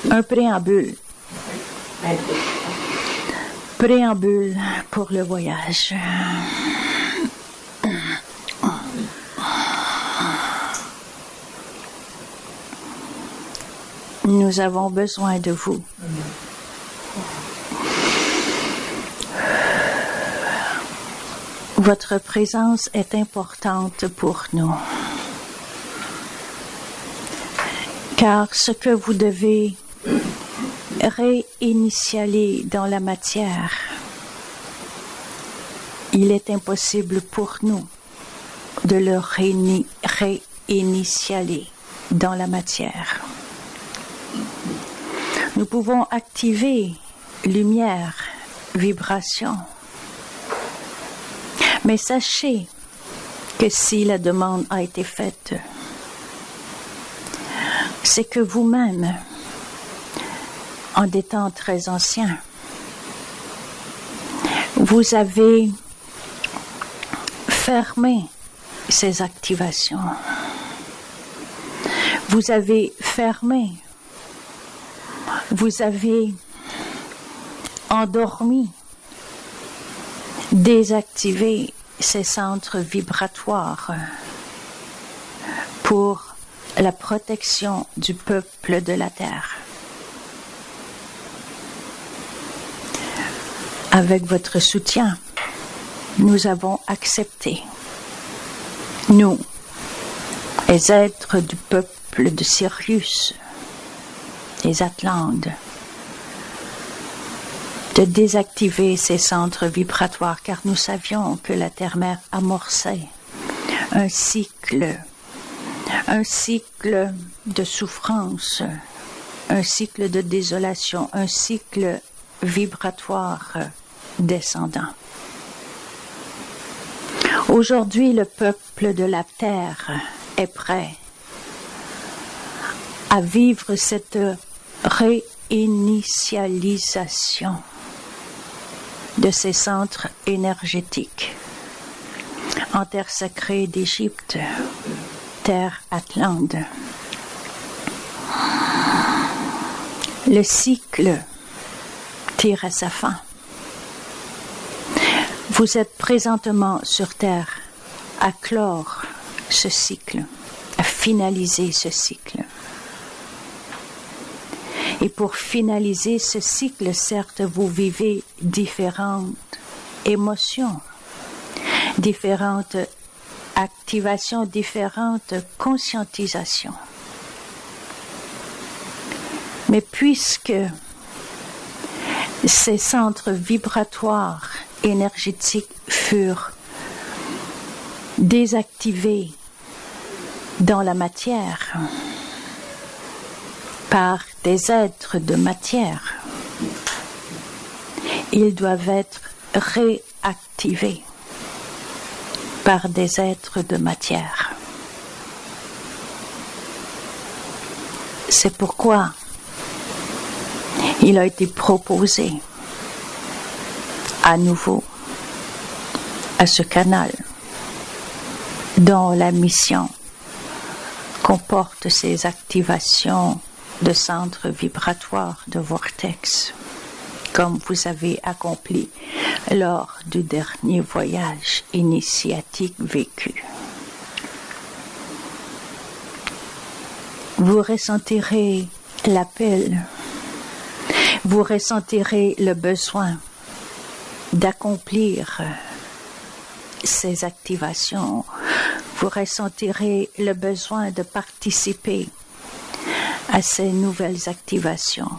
Un préambule. Préambule pour le voyage. Nous avons besoin de vous. Votre présence est importante pour nous. Car ce que vous devez réinitialiser dans la matière, il est impossible pour nous de le réinitialiser dans la matière. Nous pouvons activer lumière, vibration. Mais sachez que si la demande a été faite, c'est que vous-même, en des temps très anciens, vous avez fermé ces activations. Vous avez fermé. Vous avez endormi, désactivé ces centres vibratoires pour la protection du peuple de la Terre. Avec votre soutien, nous avons accepté, nous, les êtres du peuple de Sirius, les Atlantes, de désactiver ces centres vibratoires, car nous savions que la Terre-Mère amorçait un cycle de souffrance, un cycle de désolation, un cycle vibratoire descendant. Aujourd'hui, le peuple de la Terre est prêt à vivre cette réinitialisation de ces centres énergétiques en terre sacrée d'Égypte, terre Atlante. Le cycle tire à sa fin. Vous êtes présentement sur Terre à clore ce cycle, à finaliser ce cycle. Et pour finaliser ce cycle, certes, vous vivez différentes émotions, différentes activations, différentes conscientisations. Mais puisque ces centres vibratoires énergétiques furent désactivés dans la matière par des êtres de matière, ils doivent être réactivés par des êtres de matière. C'est pourquoi il a été proposé à nouveau à ce canal dont la mission comporte ces activations de centres vibratoires de vortex, comme vous avez accompli lors du dernier voyage initiatique vécu. Vous ressentirez l'appel, vous ressentirez le besoin d'accomplir ces activations, vous ressentirez le besoin de participer à ces nouvelles activations.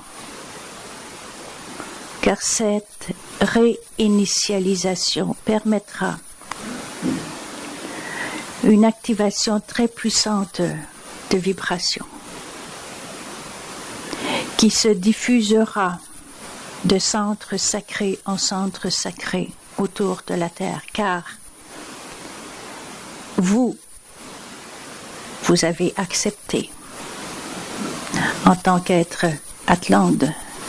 Car cette réinitialisation permettra une activation très puissante de vibration qui se diffusera de centre sacré en centre sacré autour de la Terre, car vous avez accepté en tant qu'être Atlante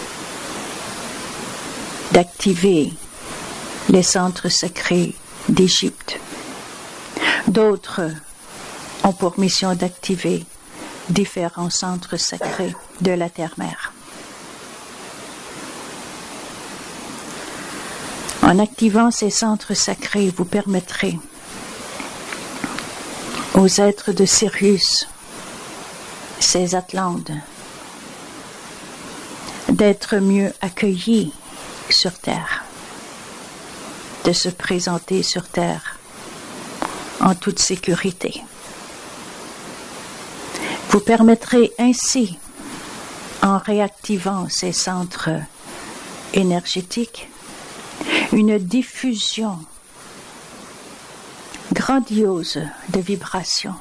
d'activer les centres sacrés d'Égypte. D'autres ont pour mission d'activer différents centres sacrés de la Terre-Mère. En activant ces centres sacrés, vous permettrez aux êtres de Sirius, ces Atlantes, d'être mieux accueillis sur Terre, de se présenter sur Terre en toute sécurité. Vous permettrez ainsi, en réactivant ces centres énergétiques, une diffusion grandiose de vibrations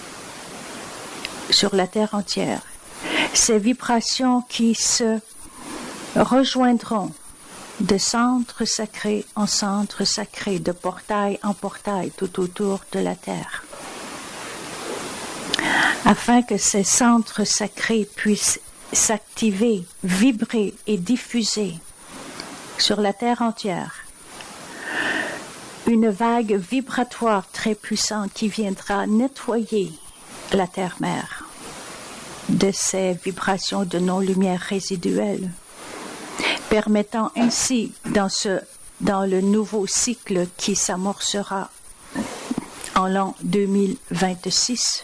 sur la Terre entière. Ces vibrations qui se rejoindront de centre sacré en centre sacré, de portail en portail tout autour de la Terre, afin que ces centres sacrés puissent s'activer, vibrer et diffuser sur la Terre entière une vague vibratoire très puissante qui viendra nettoyer la Terre-Mère de ces vibrations de non-lumière résiduelles, permettant ainsi dans le nouveau cycle qui s'amorcera en l'an 2026,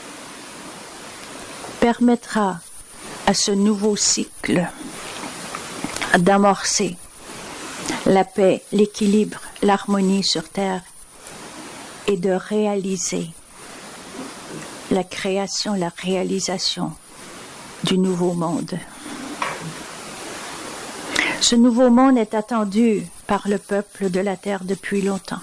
permettra à ce nouveau cycle d'amorcer la paix, l'équilibre, l'harmonie sur Terre et de réaliser la création, la réalisation du nouveau monde. Ce nouveau monde est attendu par le peuple de la Terre depuis longtemps,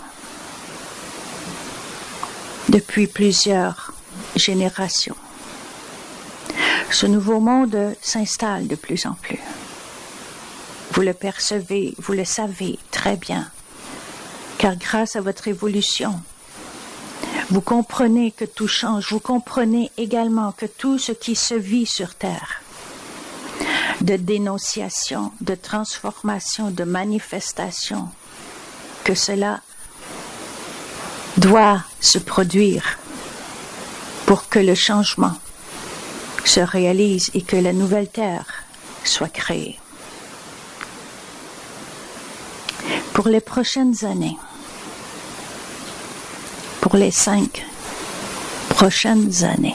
depuis plusieurs générations. Ce nouveau monde s'installe de plus en plus. Vous le percevez, vous le savez très bien, car grâce à votre évolution, vous comprenez que tout change, vous comprenez également que tout ce qui se vit sur Terre, de dénonciation, de transformation, de manifestation, que cela doit se produire pour que le changement se réalise et que la nouvelle Terre soit créée. Pour les prochaines années, pour les 5 prochaines années,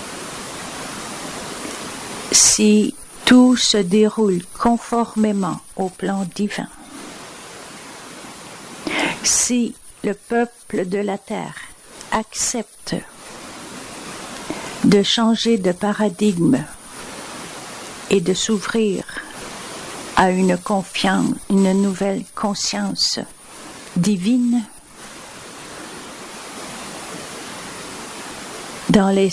si tout se déroule conformément au plan divin, si le peuple de la Terre accepte de changer de paradigme et de s'ouvrir à une confiance, une nouvelle conscience divine, dans les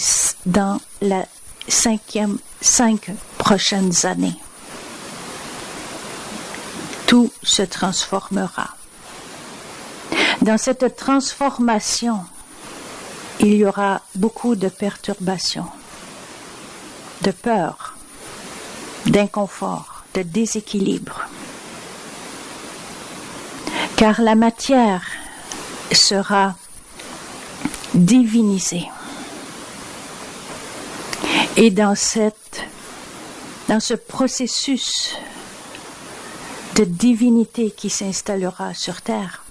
5 prochaines années, tout se transformera. Dans cette transformation, il y aura beaucoup de perturbations, de peur, d'inconfort, de déséquilibre. Car la matière sera divinisée. Et dans ce processus de divinité qui s'installera sur Terre,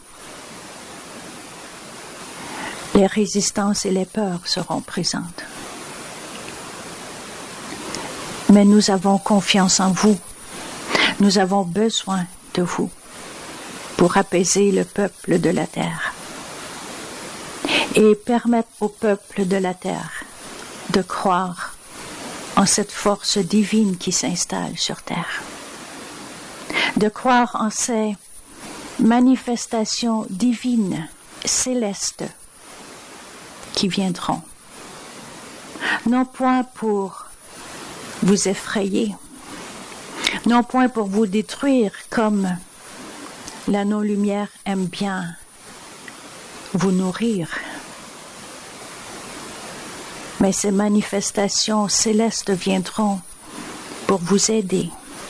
les résistances et les peurs seront présentes. Mais nous avons confiance en vous. Nous avons besoin de vous pour apaiser le peuple de la Terre et permettre au peuple de la Terre de croire en cette force divine qui s'installe sur Terre, de croire en ces manifestations divines, célestes, qui viendront, non point pour vous effrayer, non point pour vous détruire comme la non-lumière aime bien vous nourrir, mais ces manifestations célestes viendront pour vous aider,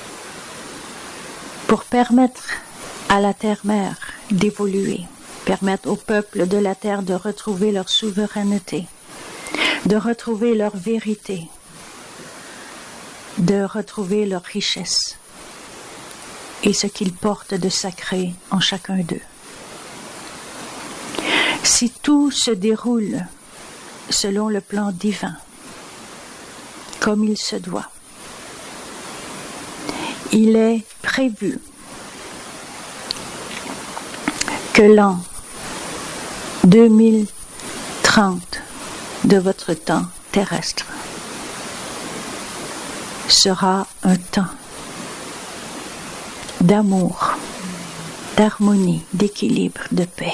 pour permettre à la Terre-Mère d'évoluer, permettre au peuple de la Terre de retrouver leur souveraineté, de retrouver leur vérité, de retrouver leur richesse, et ce qu'ils portent de sacré en chacun d'eux. Si tout se déroule selon le plan divin, comme il se doit, il est prévu que l'an 2030 de votre temps terrestre sera un temps d'amour, d'harmonie, d'équilibre, de paix.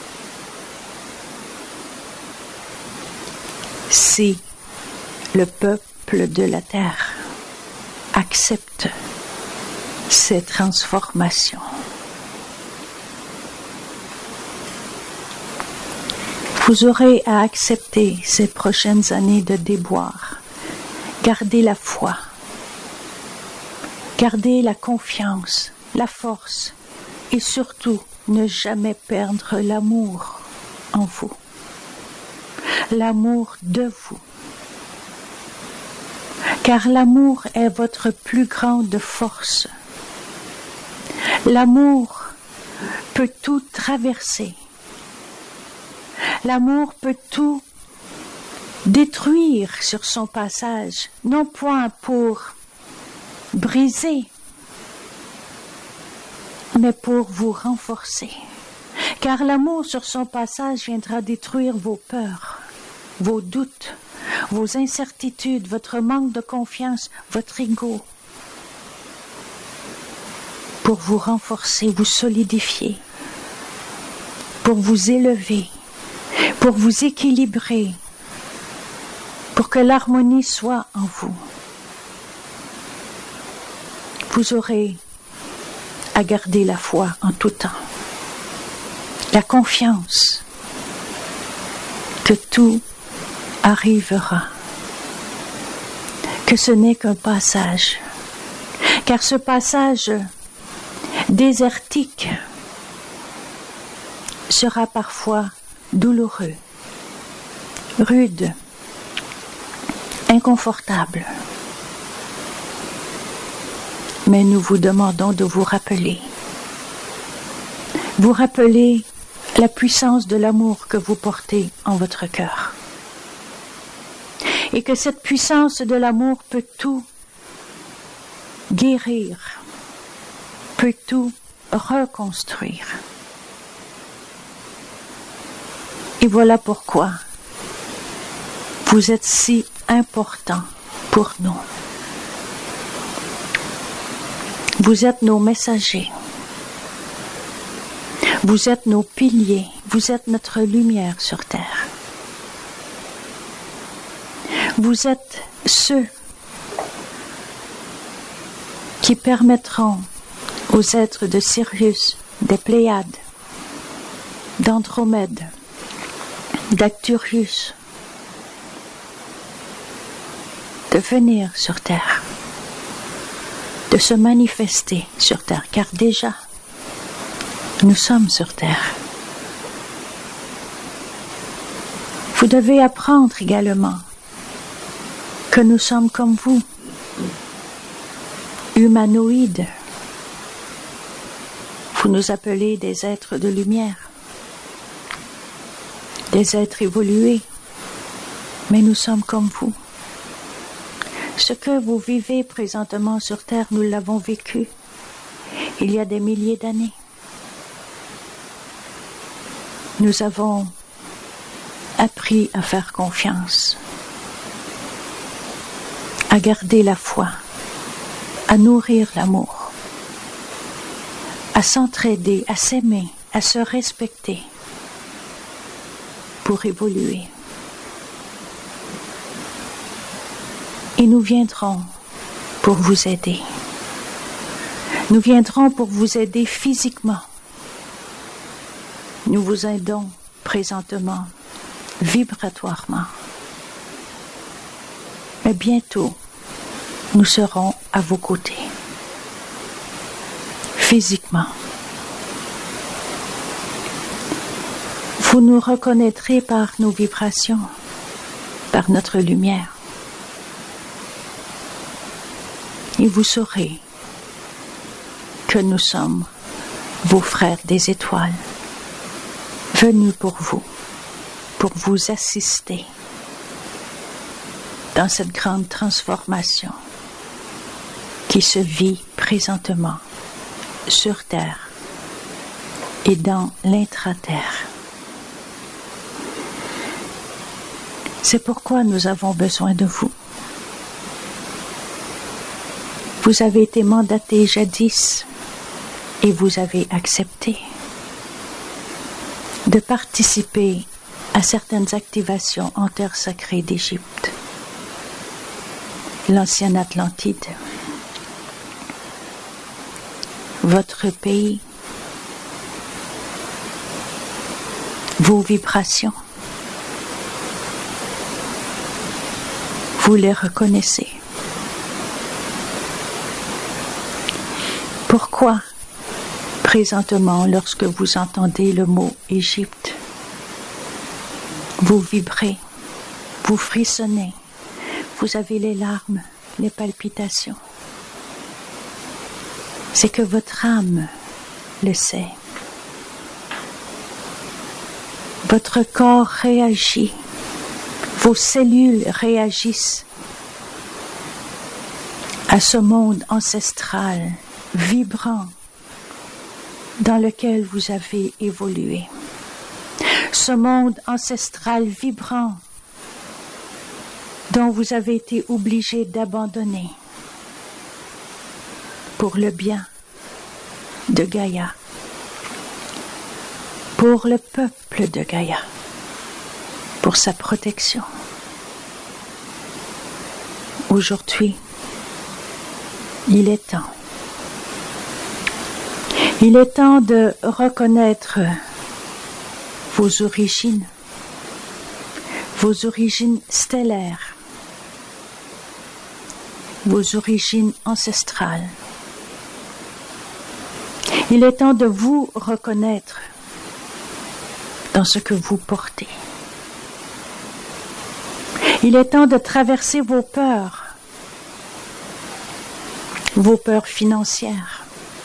Si le peuple de la terre accepte ces transformations, vous aurez à accepter ces prochaines années de déboire. Gardez la foi, gardez la confiance, la force et surtout ne jamais perdre l'amour en vous, l'amour de vous. Car l'amour est votre plus grande force. L'amour peut tout traverser. L'amour peut tout détruire sur son passage, non point pour briser, mais pour vous renforcer. Car l'amour sur son passage viendra détruire vos peurs, vos doutes, vos incertitudes, votre manque de confiance, votre ego, pour vous renforcer, vous solidifier, pour vous élever, pour vous équilibrer, pour que l'harmonie soit en vous. Vous aurez à garder la foi en tout temps, la confiance que tout arrivera, que ce n'est qu'un passage, car ce passage désertique sera parfois douloureux, rude, inconfortable. Mais nous vous demandons de vous rappeler la puissance de l'amour que vous portez en votre cœur. Et que cette puissance de l'amour peut tout guérir, peut tout reconstruire. Et voilà pourquoi vous êtes si important pour nous. Vous êtes nos messagers. Vous êtes nos piliers. Vous êtes notre lumière sur terre. Vous êtes ceux qui permettront aux êtres de Sirius, des Pléiades, d'Andromède, d'Arcturus, de venir sur terre, de se manifester sur terre, car déjà, nous sommes sur terre. Vous devez apprendre également que nous sommes comme vous, humanoïdes. Vous nous appelez des êtres de lumière, des êtres évolués, mais nous sommes comme vous. Ce que vous vivez présentement sur Terre, nous l'avons vécu il y a des milliers d'années. Nous avons appris à faire confiance, à garder la foi, à nourrir l'amour, à s'entraider, à s'aimer, à se respecter pour évoluer. Et nous viendrons pour vous aider. Nous viendrons pour vous aider physiquement. Nous vous aidons présentement, vibratoirement. Mais bientôt, nous serons à vos côtés, physiquement. Vous nous reconnaîtrez par nos vibrations, par notre lumière. Et vous saurez que que nous sommes vos frères des étoiles, venus pour vous assister dans cette grande transformation qui se vit présentement sur Terre et dans l'intra-terre. C'est pourquoi nous avons besoin de vous. Vous avez été mandaté jadis et vous avez accepté de participer à certaines activations en terre sacrée d'Égypte, l'ancienne Atlantide, votre pays, vos vibrations. Vous les reconnaissez. Pourquoi, présentement, lorsque vous entendez le mot Égypte, vous vibrez, vous frissonnez, vous avez les larmes, les palpitations? C'est que votre âme le sait. Votre corps réagit, vos cellules réagissent à ce monde ancestral, vibrant, dans lequel vous avez évolué. Ce monde ancestral vibrant dont vous avez été obligé d'abandonner pour le bien de Gaïa, pour le peuple de Gaïa, pour sa protection. Aujourd'hui, il est temps. Il est temps de reconnaître vos origines stellaires, vos origines ancestrales. Il est temps de vous reconnaître dans ce que vous portez. Il est temps de traverser vos peurs financières,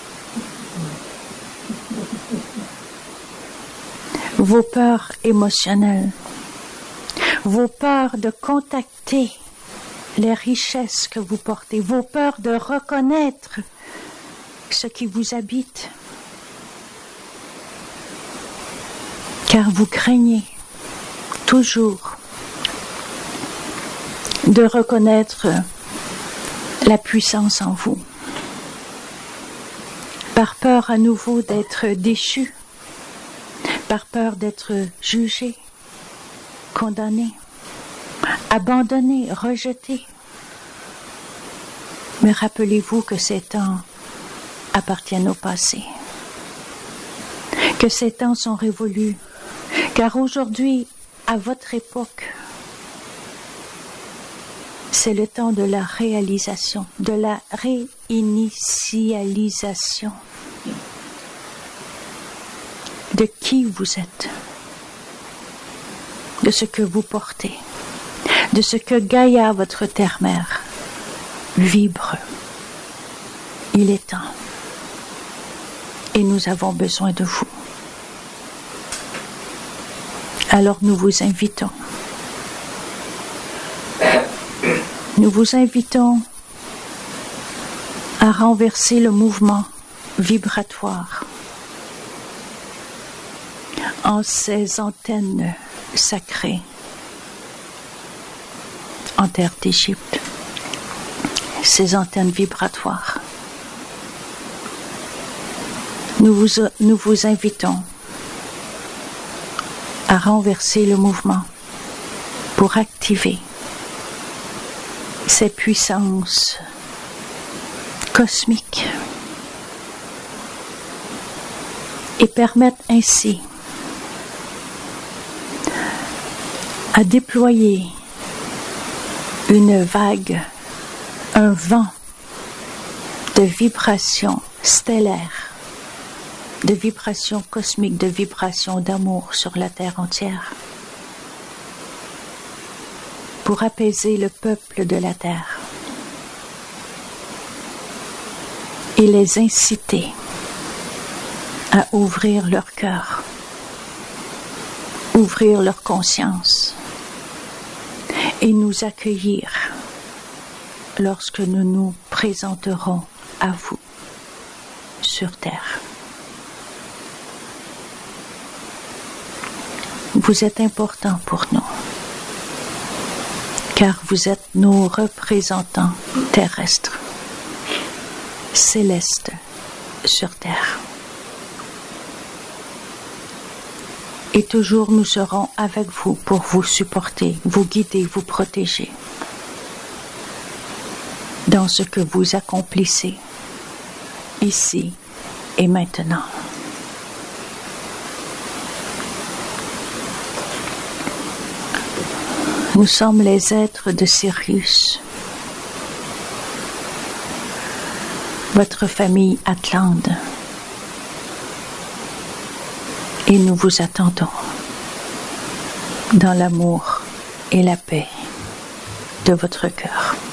vos peurs émotionnelles, vos peurs de contacter les richesses que vous portez, vos peurs de reconnaître ce qui vous habite, car vous craignez toujours de reconnaître la puissance en vous, par peur à nouveau d'être déchu, par peur d'être jugé, condamné, abandonné, rejeté. Mais rappelez-vous que ces temps appartiennent au passé, que ces temps sont révolus, car aujourd'hui, à votre époque, c'est le temps de la réalisation, de la réinitialisation de qui vous êtes, de ce que vous portez, de ce que Gaïa, votre terre-mère, vibre. Il est temps. Et nous avons besoin de vous. Alors nous vous invitons. Nous vous invitons à renverser le mouvement vibratoire en ces antennes sacrées en terre d'Égypte, ces antennes vibratoires. Nous vous invitons à renverser le mouvement pour activer ces puissances cosmiques et permettre ainsi à déployer une vague, un vent de vibrations stellaires, de vibrations cosmiques, de vibrations d'amour sur la terre entière, pour apaiser le peuple de la terre et les inciter à ouvrir leur cœur, ouvrir leur conscience et nous accueillir lorsque nous nous présenterons à vous sur terre. Vous êtes importants pour nous, car vous êtes nos représentants terrestres, célestes sur terre. Et toujours nous serons avec vous pour vous supporter, vous guider, vous protéger dans ce que vous accomplissez ici et maintenant. Nous sommes les êtres de Sirius, votre famille Atlante, et nous vous attendons dans l'amour et la paix de votre cœur.